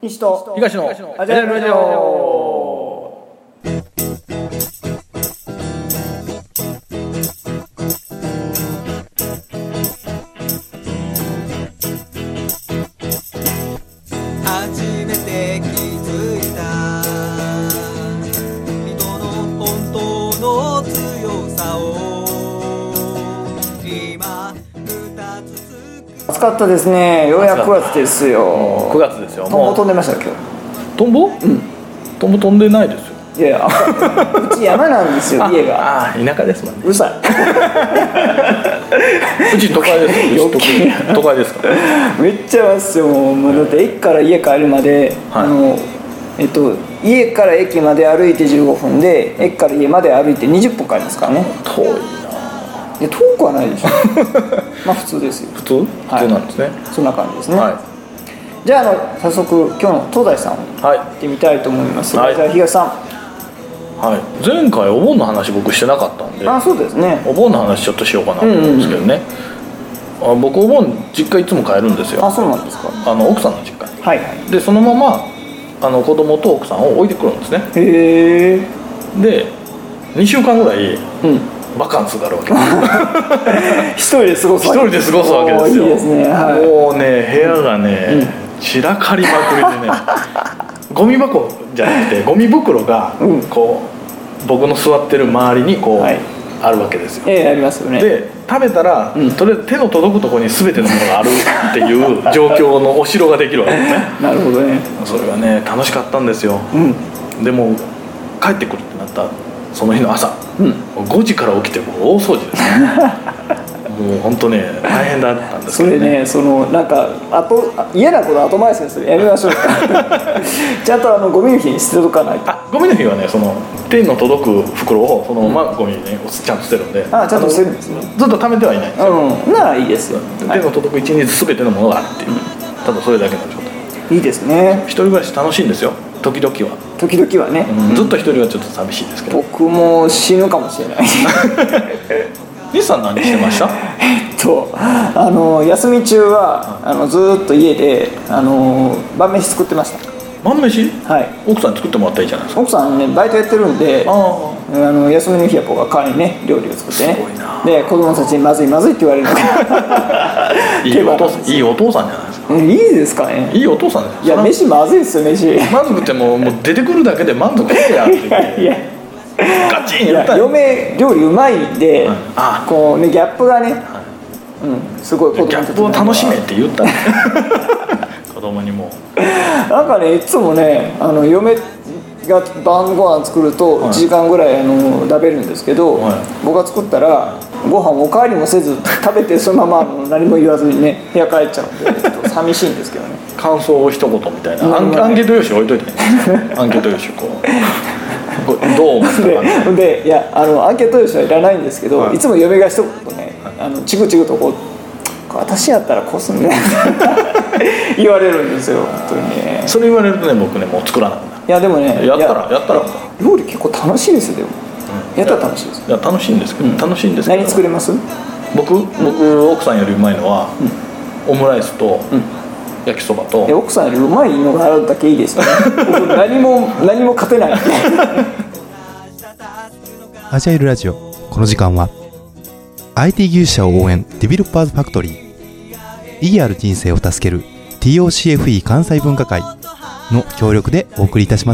西と東のアジャイルラジオ。 初めて気づいた人の本当の強さを今二つ暑かったですね。ようやく9月ですよ。 9月ですよ。 トンボ飛んでました今トンボ？トンボ飛んでないですよ。 日。いやうち山なんですよ家が。 ああ、田舎ですもんね。 うるさい。 うち都会ですよ。 余計都会ですから。 めっちゃますよ。もうだって駅から家帰るまで、家から駅まで歩いて15分で駅から家まで歩いて20分かかりますからね。 遠いな。 いや遠くはないでしょ。まあ普通ですよ。 普通なんですね。 そんな感じですね。 はじゃあ早速今日の東大さんをいはい行ってみたいと思います。 はいじゃあ東さん。 はい。前回お盆の話僕してなかったんで、 そうですね。 お盆の話ちょっとしようかなと思うんですけどね。僕お盆実家いつも帰るんですよ。 そうなんですか。 奥さんの実家に。 はいはい。 でそのまま子供と奥さんを置いてくるんですね。 へえ。 で2週間ぐらいうん。 バカンスがあるわけ一人で過ごすわけ。 一人で過ごすわけですよ。 いいですね。はい。 もうね部屋がね、散らかりまくりでねゴミ箱じゃなくてゴミ袋がこう、僕の座ってる周りにこう、 はいあるわけですよ。 ありますよね。 で食べたら、とりあえず手の届くところに全てのものがあるっていう状況のお城ができるわけですね。 なるほどね。 それがね楽しかったんですよ。でも帰ってくるってなったその日の朝、5時から起きてもう大掃除ですね。もう本当ね大変だったんですけどね。 それね、なんか嫌なこと後回しにするやめましょうか。ちゃんとゴミの日に捨てとかないと。 ゴミの日はね手の届く袋をそのままゴミにねちゃんと捨てるんで、 ちゃんと捨てるんですね。 ずっと貯めてはいないんですよ。 ならいいですよ。 手の届く一日全てのものがあるっていう、ただそれだけの状態。 いいですね。 一人暮らし楽しいんですよ時々は。 時々はね。 ずっと一人はちょっと寂しいですけど。 僕も死ぬかもしれない。 西さん何してました？ 休み中はずーっと家で晩飯作ってました。 晩飯？ はい。 奥さんに作ってもらったらいいじゃないですか。 奥さんねバイトやってるんで、休みの日は僕が代わりにね料理を作ってね。 すごいな。 で子供たちにまずいまずいって言われるので。 いいお父さんじゃないですか。 いいですかね。 いいお父さんです。 いや飯まずいですよ飯。 まずくてもう出てくるだけで満足してやっていやガチンやったら。 嫁料理うまいんで、こうねギャップがね、すごい子供ギャップを楽しめって言ったら子供にもなんかねいつもね嫁が晩ご飯作ると1時間ぐらい食べるんですけど、僕が作ったらご飯おかわりもせず食べてそのまま何も言わずにね部屋帰っちゃうんでちょっと寂しいんですけどね。 感想を一言みたいなアンケート用紙置いといてアンケート用紙こうどう思ったかでいやアンケート用紙はいらないんですけど、いつも嫁が一言ねチクチクとこう私やったらこうすんね言われるんですよ本当にね。 それ言われるとね僕ねもう作らなくなる。 いやでもねやったら料理結構楽しいですよ。でもやったら楽しいです。 いや楽しいんですけど、楽しいんですけど何作れます？ 僕奥さんよりうまいのは、オムライスと、焼きそばと。 奥さんよりうまいのがあるだけいいですよね。僕何も勝てない。 アジャイルラジオ。この時間は IT 技術者を応援デベロッパーズファクトリー、意義ある人生を助ける TOCFE 関西文化会の協力でお送りいたします。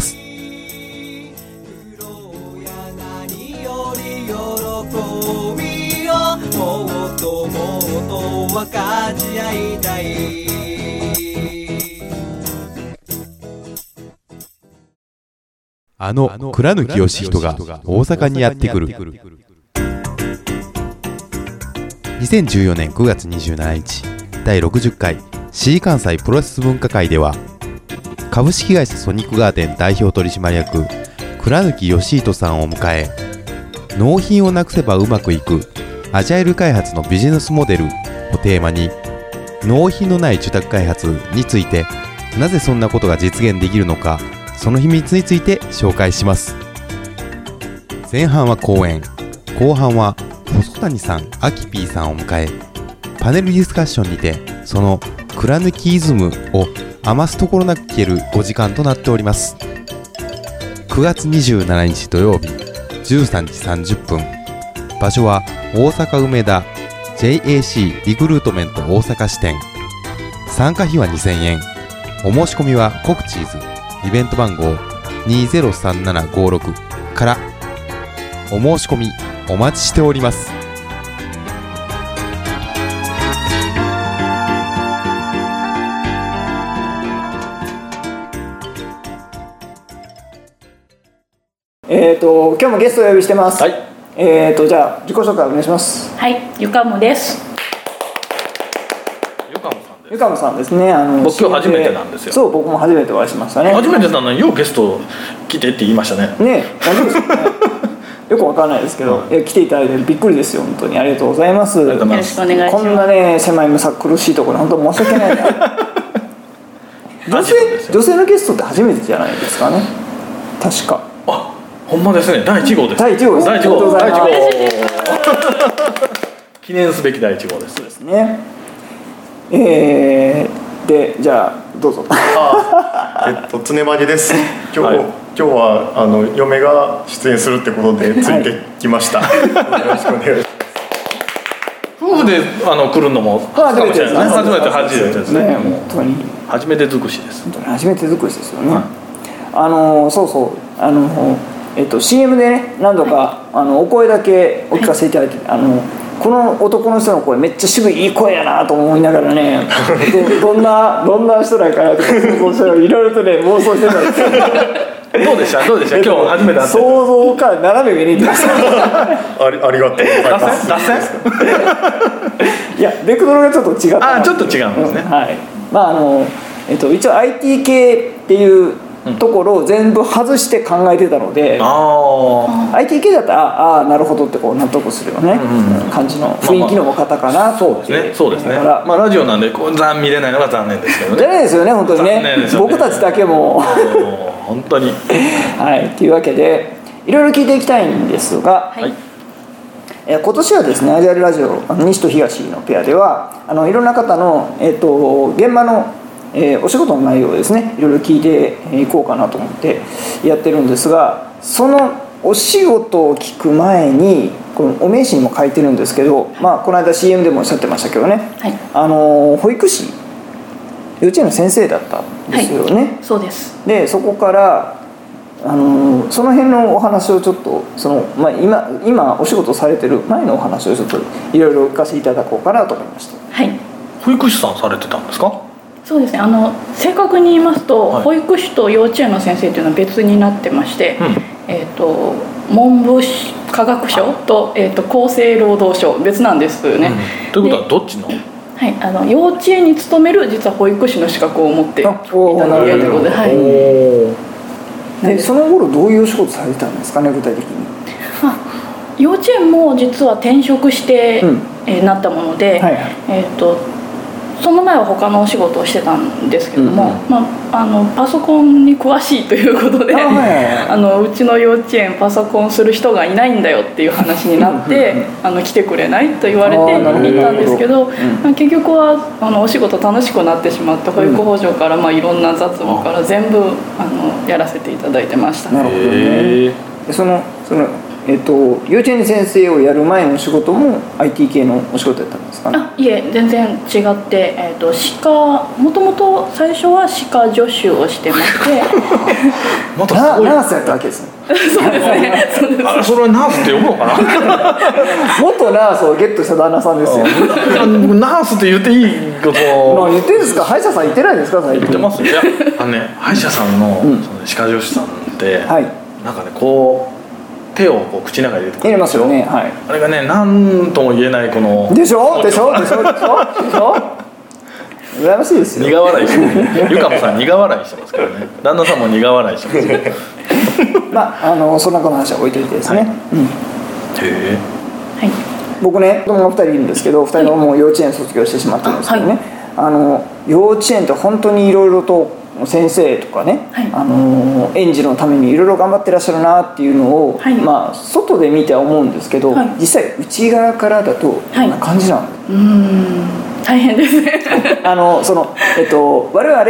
倉貫義人が大阪にやってくる。2014年9月27日第60回 C 関西プロレス文化会では、株式会社ソニックガーデン代表取締役倉貫義人さんを迎え、納品をなくせばうまくいくアジャイル開発のビジネスモデルをテーマに、納品のない受託開発について、なぜそんなことが実現できるのか、その秘密について紹介します。前半は講演、後半は細谷さん、アキピーさんを迎え、パネルディスカッションにてその倉貫イズムを余すところなく聞けるお時間となっております。9月27日土曜日13時30分、場所は大阪梅田 JAC リクルートメント大阪支店。参加費は2000円。お申し込みはコクチーズ、イベント番号203756から。お申し込みお待ちしております。 今日もゲストをお呼びしてます。 はい。 じゃあ自己紹介お願いします。 はい、ゆかむです。 ゆかむさんですね。 僕今日初めてなんですよ。 そう、僕も初めてお会いしましたね。 初めてなのにようゲスト来てって言いましたね。 ね、大丈夫ですかね。よくわかんないですけど、来ていただいてびっくりですよ。本当にありがとうございます。 よろしくお願いします。 こんなね狭いむさ苦しいところ本当申し訳ないな。女性のゲストって初めてじゃないですかね。確か。 あ、ほんまですね。第1号です。 第1号です。 第1号。記念すべき第1号です。 そうですね。で、じゃあどうぞ。 常間です。今日は嫁が出演するってことでついてきました。よろしくお願いします。 夫婦で来るのも初めてですね。 初めてですね。 本当に初めて尽くしです。 本当に初めて尽くしですよね。そうそう、CM でね何度かお声だけお聞かせいただいて、この男の人の声めっちゃ渋いいい声やなと思いながらね、どんな人だからとか想像していろいろとね妄想してたんですよ。 どうでした今日初めて会って。 想像から斜め上に行きました。 ありがとうございます。 脱線いやベクトルがちょっと違った。 ちょっと違うんですね。 はい。まあ一応 IT 系っていうところを全部外して考えてたので、IT 系だったらなるほどってこう納得するよね、感じの雰囲気の方かな。 そうですね。まあラジオなんで見れないのが残念ですけどね。 じゃないですよね本当にね。僕たちだけも本当に。 はい。というわけでいろいろ聞いていきたいんですが、今年はですねアジアルラジオ西と東のペアではいろんな方の現場のお仕事の内容をですねいろいろ聞いていこうかなと思ってやってるんですが、そのお仕事を聞く前にこのお名刺にも書いてるんですけど、この間 CM でもおっしゃってましたけどね、保育士幼稚園の先生だったんですよね。 そうです。 でそこからその辺のお話をちょっと今お仕事されてる前のお話をちょっといろいろ聞かせていただこうかなと思いました。 はい。 保育士さんされてたんですか？ そうですね。正確に言いますと、保育士と幼稚園の先生というのは別になってまして、文部科学省と厚生労働省別なんですね。 ということはどっちの？ はい、幼稚園に勤める実は保育士の資格を持っていただけるということで、はい。 でその頃どういうお仕事されてたんですかね具体的に。 幼稚園も実は転職して、なったもので、その前は他のお仕事をしてたんですけども、パソコンに詳しいということで、うちの幼稚園パソコンする人がいないんだよっていう話になって来てくれないと言われて行ったんですけど、結局はお仕事楽しくなってしまって保育補助からいろんな雑務から全部やらせていただいてました。 なるほどね。その幼稚園先生をやる前の仕事も IT 系のお仕事だったんですかね。 いえ全然違って、もともと最初は歯科助手をしてましてまたすごいナースやったわけですね。 そうですね。 それはナースって呼ぶのかな。 元ナースをゲットした旦那さんですよ。 ナースって言っていいこと言ってるんですか。歯医者さん言ってないんですか最近。 言ってますよ。いや歯医者さんの歯科助手さんってなんかねこう手をこう口の中に入れてくる。 入れますよね。はい。 あれがね何とも言えないこの。 でしょ。羨ましいですよ。 苦笑いしてる。ゆかもさん苦笑いしてますからね。旦那さんも苦笑いしてますけど。 そんなこの話は置いといてですね。僕ね子供が2人いるんですけど、2人とももう幼稚園卒業してしまったんですけどね、幼稚園って本当にいろいろと先生とかね、園児のためにいろいろ頑張ってらっしゃるなっていうのを、外で見ては思うんですけど、実際内側からだとどんな感じなの？ 大変ですね我々、はい、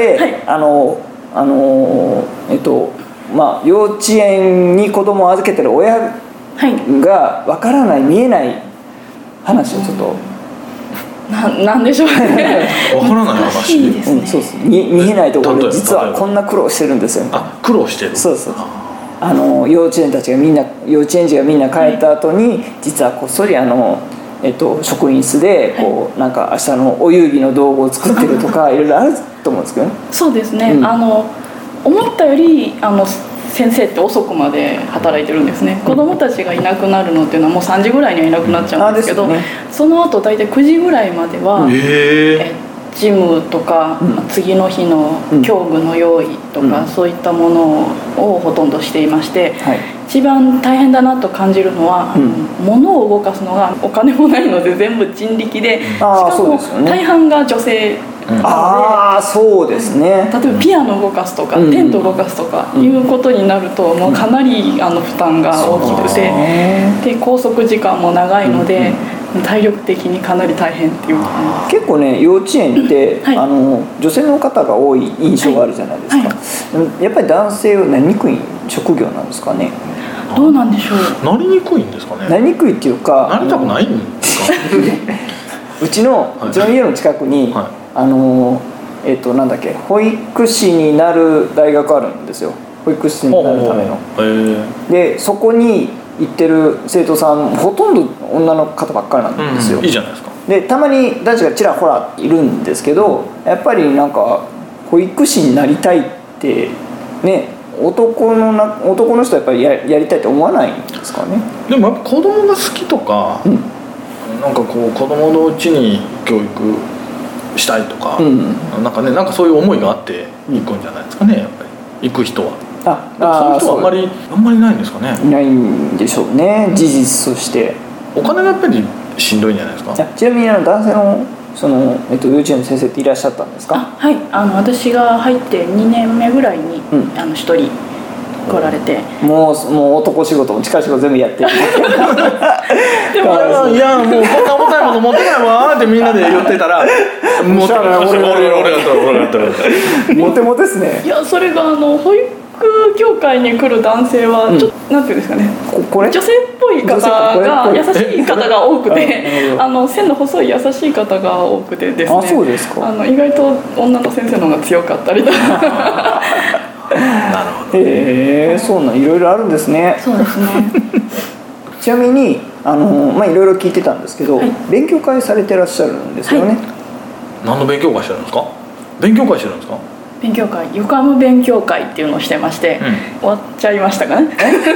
幼稚園に子供を預けてる親がわからない、見えない話をちょっと、 なんでしょうねわからない話ですね、 そうです。見えないところで実はこんな苦労してるんですよ。 苦労してる。 そうそう。幼稚園児がみんな帰った後に、実はこっそり職員室でこうなんか明日のお遊戯の道具を作ってるとかいろいろあると思うんですけどね。 そうですね、思ったより先生って遅くまで働いてるんですね。子どもたちがいなくなるのっていうのはもう3時ぐらいにはいなくなっちゃうんですけど、その後大体9時ぐらいまではジムとか、次の日の教具の用意とか、そういったものをほとんどしていまして、一番大変だなと感じるのは、物を動かすのがお金もないので全部人力で、しかも大半が女性ああそうですね。 例えばピアノを動かすとか、テントを動かすとかいうことになると、もうかなり負担が大きくて、で拘束時間も長いので、体力的にかなり大変っていうか、 結構ね幼稚園って、女性の方が多い印象があるじゃないですか、やっぱり男性はなりにくい職業なんですかね。 どうなんでしょう。 なりにくいんですかね。 なりにくいっていうか、 なりたくないんですかうちの家の近くに、なんだっけ、保育士になる大学あるんですよ。保育士になるための。でそこに行ってる生徒さんほとんど女の方ばっかりなんですよ。 いいじゃないですか。 でたまに男子がちらほらいるんですけど、やっぱりなんか保育士になりたいってね、男の人はやっぱりやりたいって思わないんですかね。 でもやっぱ子供が好きとか、なんかこう子供のうちに教育したいとか、なんかそういう思いがあって行くんじゃないですかね、やっぱり行く人は。そういう人はあんまりないんですかね。 ないんでしょうね、事実として。 お金がやっぱりしんどいんじゃないですか。 ちなみに男性の幼稚園の先生っていらっしゃったんですか。 はい、私が入って2年目ぐらいに1人来られて、 もう男仕事も力仕事全部やってるでもいやもうこんな重たいもの持ってないわってみんなで言ってたら持って俺がモテモテですね。 いやそれが保育業界に来る男性はちょっと、なんていうんですかね、女性っぽい方が優しい方が多くて線の細い優しい方が多くてですね。 そうですか。 意外と女の先生の方が強かったりとかなるほど。 そうなん、いろいろあるんですね。 そうですねちなみにいろいろ聞いてたんですけど、勉強会されてらっしゃるんですよね。 何の勉強会してるんですか。勉強会してるんですか。 勉強会、横浜勉強会っていうのをしてまして、終わっちゃいましたかね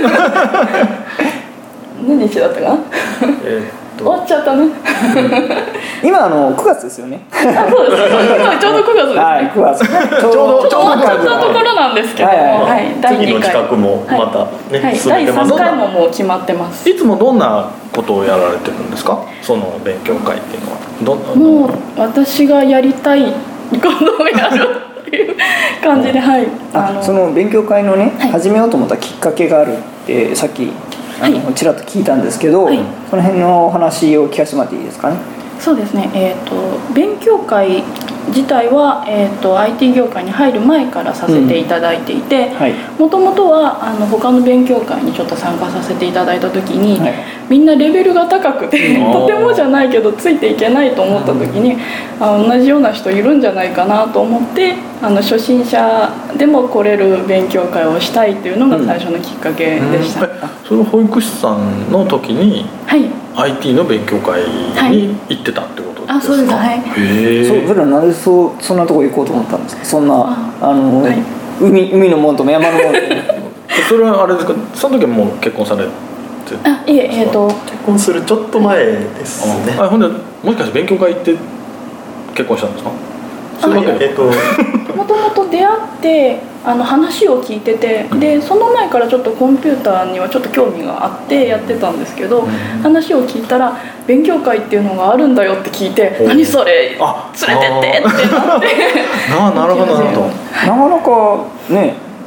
何日だったかな終わっちゃったね今9月ですよね。 そうです、今ちょうど9月ですね。 はい、9月ちょうど終わっちゃったところなんですけども、 次の企画もまたね、 第3回ももう決まってます。 いつもどんなことをやられてるんですか、その勉強会っていうのは。 もう私がやりたいことをやるっていう感じで、 その勉強会のね、始めようと思ったきっかけがあるってさっきちらっと聞いたんですけど、その辺のお話を聞かせてもらっていいですかね。 そうですね、勉強会自体は、IT 業界に入る前からさせていただいていて、もともとは他の勉強会にちょっと参加させていただいた時に、みんなレベルが高くてとてもじゃないけどついていけないと思った時に、同じような人いるんじゃないかなと思って、初心者でも来れる勉強会をしたいというのが最初のきっかけでした。 その保育士さんの時に、IT の勉強会に行ってたってことですか。 そうです。 それはなんでそんなとこ行こうと思ったんですか。そんな海のもんとも山のもんともそれはあれですか、その時はもう結婚されて。 いえ、 結婚するちょっと前ですね。 ほんでもしかして勉強会行って結婚したんですか。 もともと出会って話を聞いてて、でその前からちょっとコンピューターにはちょっと興味があってやってたんですけど、話を聞いたら勉強会っていうのがあるんだよって聞いて、何それ連れてってってなってなるほどなるほど。 なかなかね、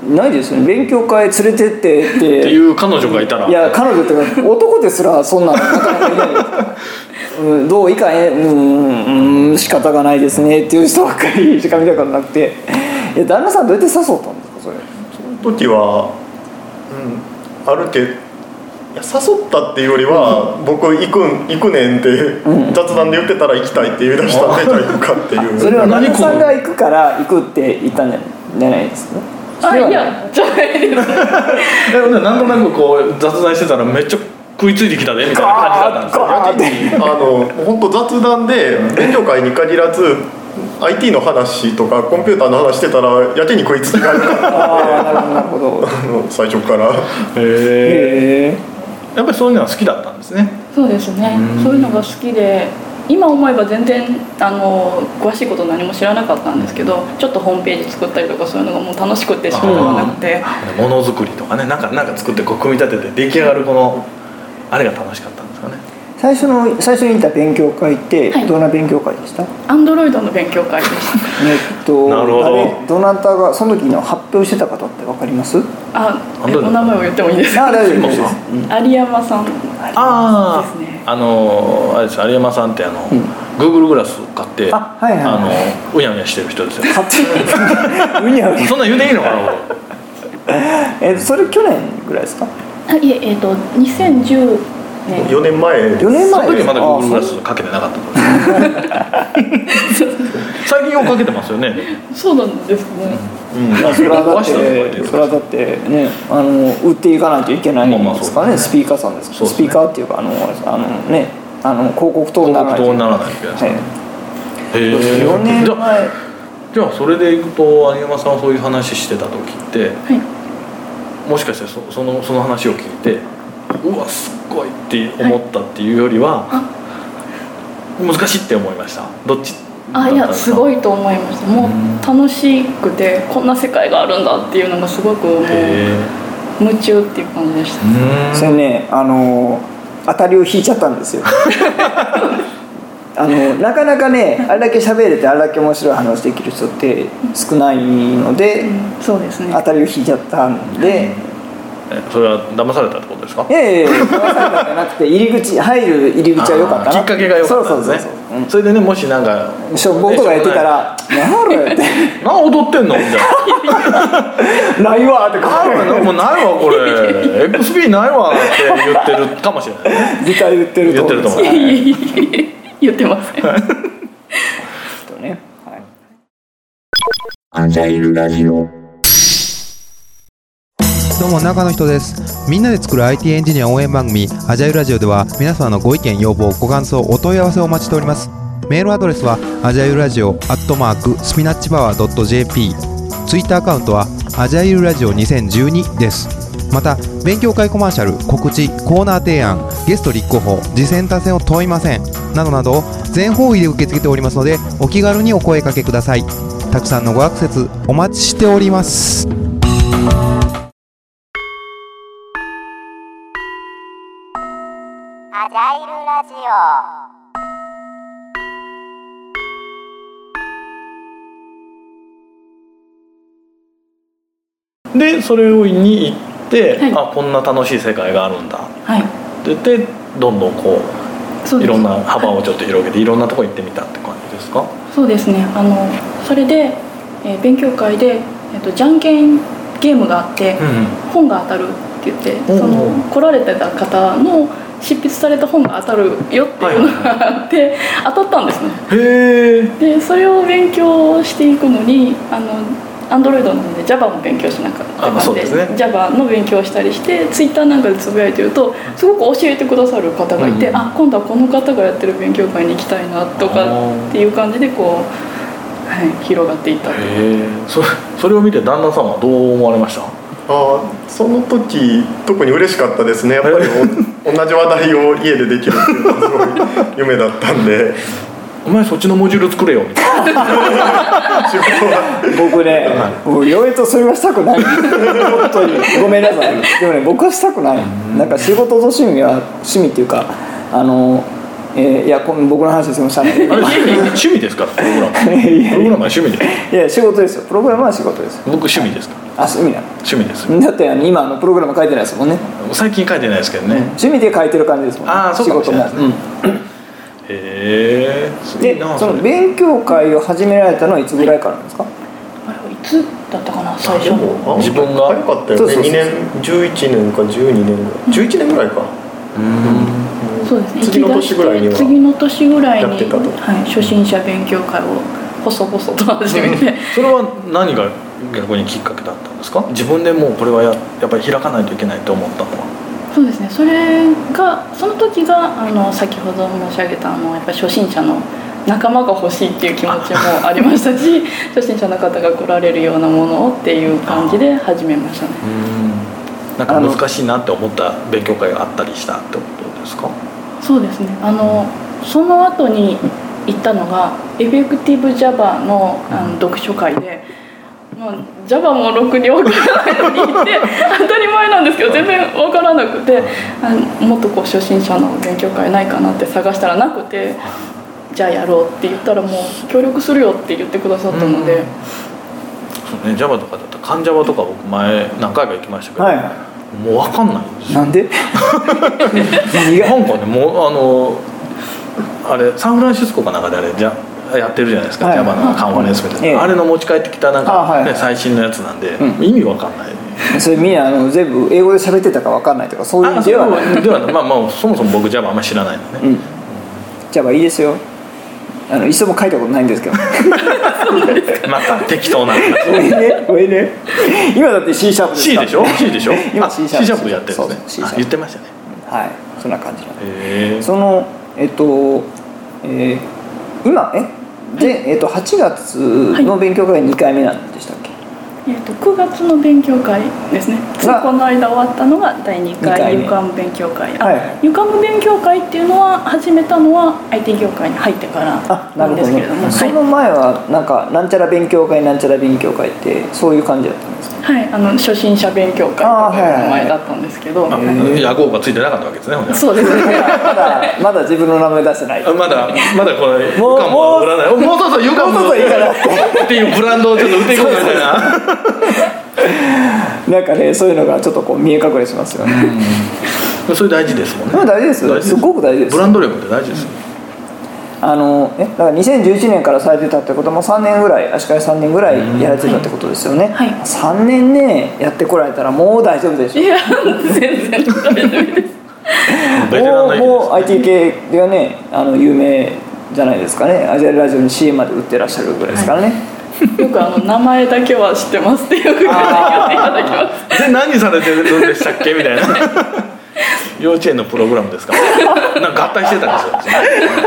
ないですよね。勉強会連れてってっていう彼女がいたら、 いや彼女っていうか男ですらそんななかなかいないですからどういか仕方がないですねっていう人ばっかりしか見たことなくて、旦那さんどうやって誘ったんですかそれ。 その時は、ある程度誘ったっていうよりは、僕行くねんって雑談で言ってたら行きたいって言い出したんで、じゃあ行くかっていう。 それは旦那さんが行くから行くって言ったんじゃないですか。 いやじゃないですなんとなくこう雑談してたらめっちゃ食いついてきたねみたいな感じだったんですよ。 本当雑談で勉強会に限らず IT の話とかコンピューターの話してたらやけに食いつきがあるからなるほど最初から。 やっぱりそういうのは好きだったんですね。 そうですね、そういうのが好きで、今思えば全然詳しいこと何も知らなかったんですけど、ちょっとホームページ作ったりとかそういうのがもう楽しくて仕方がなくて、 ものづくりとかね、なんか作ってこう組み立てて出来上がるこのあれが楽しかったんですかね。 最初に行った勉強会ってどんな勉強会でした？ アンドロイドの勉強会でした。 なるほど。 どなたがその時の発表してた方って分かります？ お名前を言ってもいいですか？ 大丈夫です。 有山さんですね。 あれです有山さんってGoogle グラス買ってうやうやしてる人ですよ。 うにゃうにゃ。 そんな言うていいのかな。 それ去年ぐらいですか？ いえ2010年。 4年前。 その時まだ Google グラスかけてなかった最近よくかけてますよね。 そうなんですね。 それはだってね売っていかないといけないんですかね。スピーカーさんですか。スピーカーっていうかね広告塔にならないといけない。4年前。 じゃあそれでいくと有山さんはそういう話してた時って、もしかしてその話を聞いてうわすごいって思ったっていうよりは、難しいって思いました？どっち？ いやすごいと思いました。もう楽しくてこんな世界があるんだっていうのがすごくもう夢中っていう感じでした。 それね当たりを引いちゃったんですよ。なかなかねあれだけ喋れてあれだけ面白い話できる人って少ないので、 そうですね、 当たりを引いちゃったんで。 それは騙されたってことですか？ 騙されたんじゃなくて入り口は良かったな。 きっかけが良かったんですね。それでね、もしなんか僕とかやってたら「何やって何踊ってんの?」みたいな「ないわ」ってもうないわこれ XP ないわって言ってるかもしれない。 絶対言ってると思う。 言ってません。 アジャイルラジオ。 どうも中の人です。みんなで作る IT エンジニア応援番組アジャイルラジオでは皆様のご意見要望ご感想お問い合わせをお待ちしております。メールアドレスはアジャイルラジオ@spinachpower.jp、 ツイッターアカウントはアジャイルラジオ2012です。また勉強会コマーシャル、告知、コーナー提案、ゲスト立候補、次戦他戦を問いませんなどなど全方位で受け付けておりますのでお気軽にお声掛けください。たくさんのごアクセスお待ちしております。 アジャイルラジオでそれに行って、こんな楽しい世界があるんだって言ってどんどんこういろんな幅をちょっと広げていろんなとこ行ってみたって感じですか？ そうですね。それで、勉強会で、じゃんけんゲームがあって、本が当たるって言って来られてた方の執筆された本が当たるよっていうのがあって、当たったんですね。でそれを勉強していくのにAndroid なので Java も勉強しなかったので、Java の勉強をしたりしてツイッターなんかでつぶやいてるとすごく教えてくださる方がいて、今度はこの方がやってる勉強会に行きたいなとかっていう感じでこう、広がっていった。 それを見て旦那さんはどう思われました？ その時特に嬉しかったですね。やっぱり同じ話題を家でできるっていうのはすごい夢だったんでお前そっちのモジュール作れよみたいな仕事は僕ね、もう嫁とそれはしたくない。本当にごめんなさい。でもね、僕はしたくない。なんか仕事と趣味っていうかいや僕の話ですよ。趣味ですか？プログラムは趣味です。 いや仕事ですよ。プログラムは仕事です。 僕趣味ですか？ 趣味なの？ 趣味です。 だって今プログラム書いてないですもんね。 最近書いてないですけどね、 趣味で書いてる感じですもんね。 そうかもしれないですね。でその勉強会を始められたのはいつぐらいからなんですか？ いつだったかな、最初自分が早かったよね。2年11年か12年ぐらい、11年ぐらいか。 そうですね、 次の年ぐらいには次の年ぐらいにやってたと、 初心者勉強会を細々と始めて、 それは何が逆にきっかけだったんですか？自分でもうこれはやっぱり開かないといけないと思ったのは。 そうですね、その時が先ほど申し上げたやっぱり初心者の仲間が欲しいっていう気持ちもありましたし初心者の方が来られるようなものをっていう感じで始めましたね。 なんか難しいなって思った勉強会があったりしたってことですか？ そうですね、その後に行ったのがエフェクティブ Java の読書会で、Java もろくに分からないのに行って当たり前なんですけど全然分からなくて、もっと初心者の勉強会ないかなって探したらなくて、じゃあやろうって言ったらもう協力するよって言ってくださったので、 そうね、Java とかだったらカン Java とか僕前何回か行きましたけど、もう分かんないんですよ。 なんで？ なんかね、もうあれサンフランシスコかなんかでやってるじゃないですか、Java のカンファレンスみたいな、あれの持ち帰ってきたなんか、最新のやつなんで、意味わかんない。 それみんな全部英語で喋ってたかわかんないとかそういう意味ではない。 ではまあそもそも僕 Java あんまり知らないので、 Java いいですよ。一度も書いたことないんですけどまた適当なごめんね今だって C シャープですか？ C でしょ？ C でしょ？ 今 C シャープやってるんですね。言ってましたね。 はい、そんな感じなんで、その今で8月の勉強会2回目なんでしたっけ ？9月の勉強会ですね。この間終わったのが第2回ユカム勉強会。ユカム勉強会っていうのは始めたのは IT 業界に入ってからなんですけれども、 その前はなんちゃら勉強会なんちゃら勉強会ってそういう感じだったんですか？ はい、初心者勉強会とかいう名前だったんですけど、 屋号がついてなかったわけですね。 そうですね。 まだ自分の名前出してない。 まだこれユカムは売らない。もうそうユカムっていうブランドをちょっと売っていこうみたいな。 なんかね、そういうのがちょっとこう見え隠れしますよね。 それ大事ですもんね。 大事ですよ。すごく大事です。 ブランド力って大事ですよ。 だから2011年からされてたってことも3年ぐらい、足掛け3年ぐらいやられてたってことですよね。 はい、 3年ねやってこられたらもう大丈夫でしょ。 いや全然大丈夫です。 もう IT 系ではね有名じゃないですかね。アジアラジオに CM まで売ってらっしゃるぐらいですからね。 よく名前だけは知ってますってよく言っていただきます。 で何されてるんでしたっけみたいな。幼稚園のプログラムですからなんか合体してたんですよ。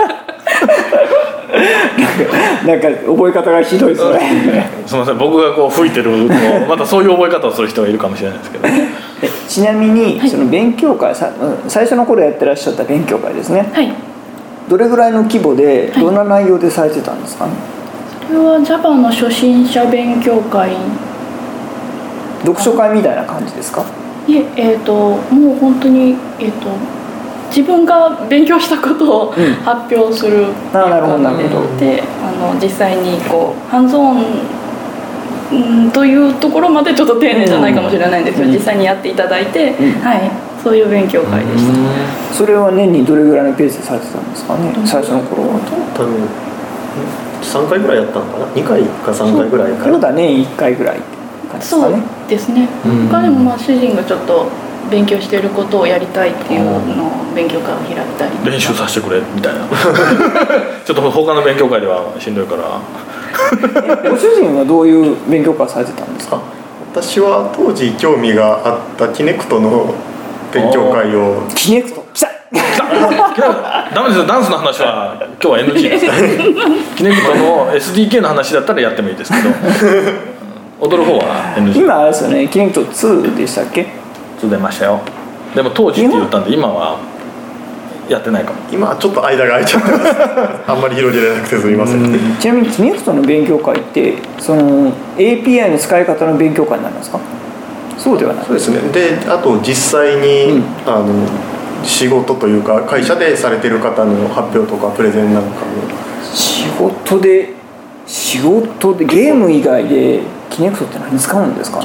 なんか覚え方がひどいですね。 すみません、僕がこう吹いてるまたそういう覚え方をする人がいるかもしれないですけど。 ちなみにその勉強会、最初の頃やってらっしゃった勉強会ですね。 はい。 どれぐらいの規模でどんな内容でされてたんですかね。 それは Java の初心者勉強会。 読書会みたいな感じですか？ いえ、もう本当に自分が勉強したことを発表するで、実際にこうハンズオンというところまでちょっと丁寧じゃないかもしれないんですけど、実際にやっていただいて、はい、そういう勉強会でした。 それは年にどれぐらいのペースでされてたんですかね、最初の頃は。 多分3回ぐらいやったのかな、2回か3回ぐらいから。 まだ年1回ぐらいって感じですかね。 そうですね。他でも主人がちょっと勉強していることをやりたいっていうのを勉強会を開いたり練習させてくれみたいなちょっと他の勉強会ではしんどいからご主人はどういう勉強会されてたんですか？ 私は当時興味があったキネクトの勉強会を。 キネクト来たダメですよ、ダンスの話は今日は NG ですキネクトの SDK の話だったらやってもいいですけど踊る方は NG。 今あれですよね、キネクト2でしたっけ 2出ましたよ。でも当時って言ったんで今はやってないかも。 今はちょっと間が空いちゃってますあんまり広げられなくてすみません。 ちなみにキネクトの勉強会ってその API の使い方の勉強会になりますか？そうではない。 そうですね。であと実際に、仕事というか会社でされてる方の発表とかプレゼンなんかも。 仕事でゲーム以外でキネクトって何使うんですかね？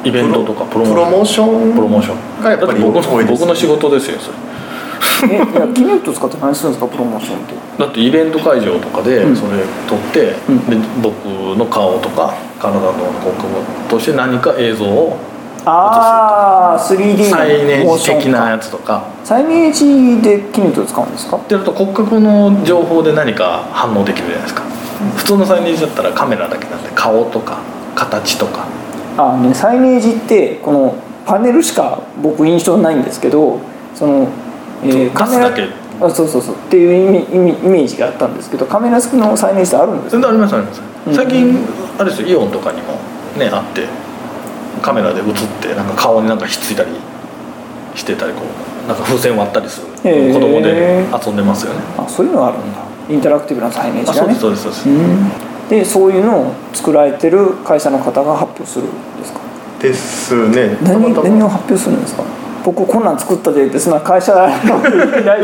イベントとかプロモーションがやっぱり僕の仕事ですよそれ。 いやキネクト使って何するんですかプロモーションって。 だってイベント会場とかでそれ撮って、で僕の顔とか体の骨格として何か映像をああ 3D サイネージ的なやつとか。 サイネージでキネクトを使うんですか。 ってやると骨格の情報で何か反応できるじゃないですか。普通のサイネージだったらカメラだけなんで顔とか形とか。 ね、サイネージってこのパネルしか僕印象ないんですけど、その、カメラだけそうっていうイメージがあったんですけど、カメラ付きのサイネージってあるんですか。 全然ありますあります。最近あれですよ、イオンとかにもねあって、カメラで映ってなんか顔になんかひっついたりしてたり、こうなんか風船割ったりする子供で遊んでますよね。 そういうのがあるんだ。インタラクティブなサイネージがね。 そうです。 でそういうのを作られてる会社の方が発表するんですか。 ですね。 何を発表するんですか。僕こんなん作ったでってそんな会社のいない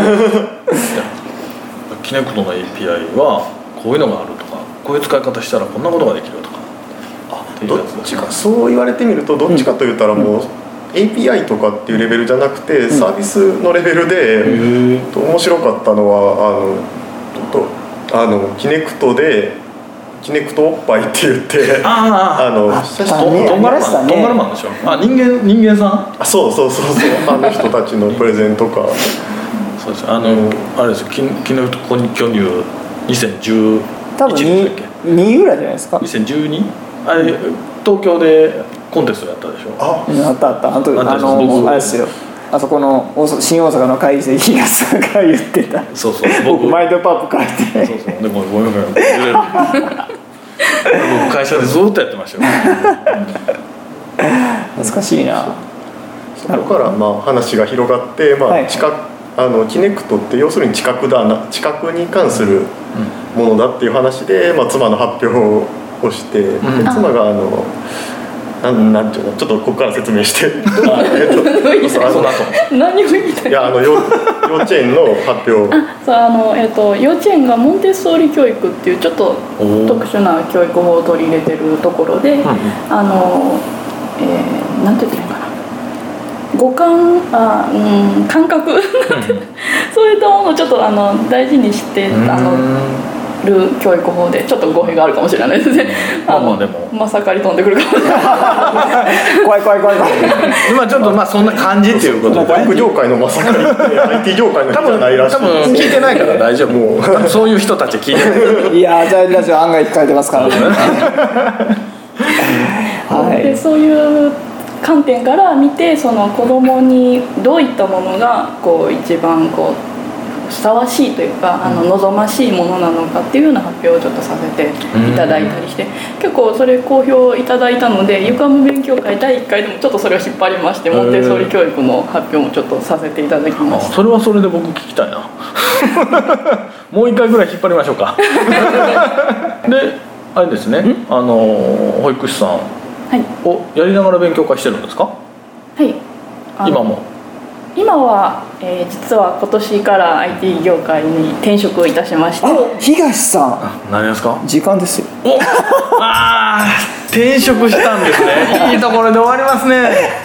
キネクトの API はこういうのがあるとか、こういう使い方したらこんなことができるとか。 どっちかそう言われてみるとどっちかと言ったらもう、API とかっていうレベルじゃなくて、サービスのレベルで、面白かったのはキネクトでキネクトおっぱいって言ってトンガルマンでしょ。人間さん。 そうあの人たちのプレゼンとか。 そうです。あれですよ、キネクトコン巨乳2011 多分2ぐらいじゃないですか。 2012あれ東京でコンテストやったでしょ。 あったあれですよ。あそこの新大阪の会議で東さんが言ってた。 そう僕マインドパップ書いて。 そうでもごめん僕会社でずっとやってましたよ。 懐かしいな。 そこから話が広がって、キネクトって要するに知覚に関するものだっていう話で、妻の発表をして、妻がなんていうの、ちょっとここから説明して何を言いたい。 いや幼稚園の発表。 幼稚園がモンテッソーリ教育っていうちょっと特殊な教育法を取り入れてるところで、なんて言ってるかな、五感感覚そういったものをちょっと大事にしてる教育法でちょっと語弊があるかもしれないですね。 でもまさかり飛んでくるかもしれない怖い今ちょっとそんな感じっていうことで、 保育業界のまさかりって IT 業界の人じゃないらしい。 多分聞いてないから大丈夫。もうそういう人たち聞いてない。 いやじゃあラジオ案外聞かれてますからね。 でそういう観点から見て、その子供にどういったものが一番ふさわしいというか望ましいものなのかっていうような発表をちょっとさせていただいたりして、結構それ好評いただいたので、ゆかむ勉強会第1回でもちょっとそれを引っ張りまして、モンテッソーリ教育の発表もちょっとさせていただきました。 それはそれで僕聞きたいな。もう1回ぐらい引っ張りましょうか。であれですね、保育士さんをやりながら勉強会してるんですか。 はい。今は、実は今年から IT 業界に転職いたしまして。 東さん。 何ですか。 時間ですよ。 転職したんですね。いいところで終わりますね。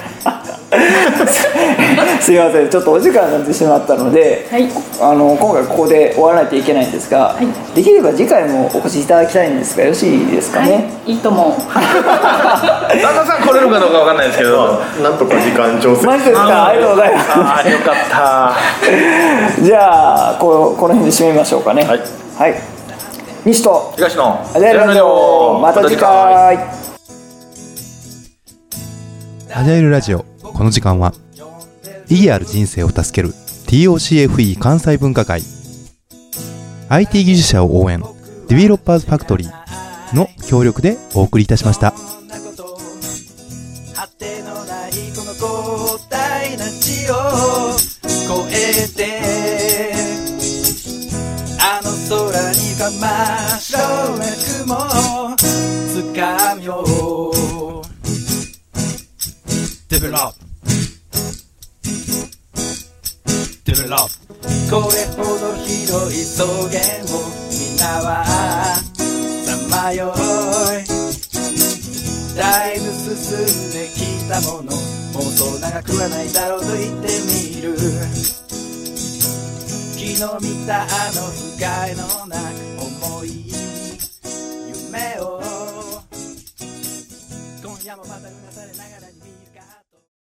すいません、ちょっとお時間になってしまったので、今回ここで終わらないといけないんですが、できれば次回もお越しいただきたいんですがよろしいですかね。 いいと思う。 旦那さん来れるかどうかわかんないですけど、 なんとか時間調整。 マジですか。ありがとうございます。 よかった。 じゃあこの辺で締めましょうかね。はい。西と東のアジャイルラジオ、また次回。 アジャイルラジオ、この時間は意義ある人生を助ける TOCFE 関西文化会、 IT 技術者を応援デベロッパーズファクトリーの協力でお送りいたしました。 果てのないこの広大な地を越えて、あの空にかましょうな雲つかみよう。デベロップこれほど広い草原をみんなはさまよい、だいぶ進んできたたものもうそう長くはないだろうと言ってみる。昨日見たあの深いの中思い